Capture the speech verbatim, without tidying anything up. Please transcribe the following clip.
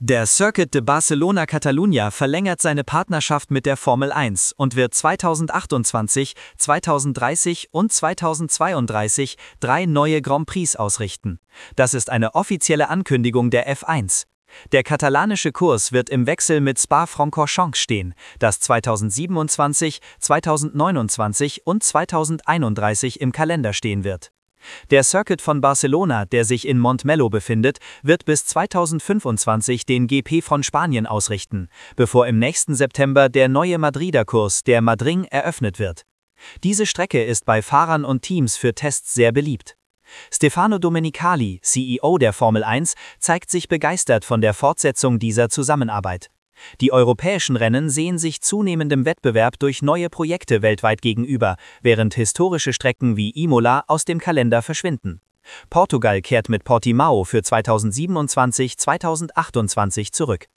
Der Circuit de Barcelona Catalunya verlängert seine Partnerschaft mit der Formel eins und wird zweitausendzachtundzwanzig, zweitausenddreißig und zweitausendzweiunddreißig drei neue Grand Prix ausrichten. Das ist eine offizielle Ankündigung der F eins. Der katalanische Kurs wird im Wechsel mit Spa-Francorchamps stehen, das zweitausendsiebenundzwanzig, zweitausendneunundzwanzig und zweitausendeinunddreißig im Kalender stehen wird. Der Circuit von Barcelona, der sich in Montmeló befindet, wird bis zweitausendfünfundzwanzig den G P von Spanien ausrichten, bevor im nächsten September der neue Madrider Kurs, der Madring, eröffnet wird. Diese Strecke ist bei Fahrern und Teams für Tests sehr beliebt. Stefano Domenicali, C E O der Formel eins, zeigt sich begeistert von der Fortsetzung dieser Zusammenarbeit. Die europäischen Rennen sehen sich zunehmendem Wettbewerb durch neue Projekte weltweit gegenüber, während historische Strecken wie Imola aus dem Kalender verschwinden. Portugal kehrt mit Portimao für zweitausendsiebenundzwanzig, zweitausendachtundzwanzig zurück.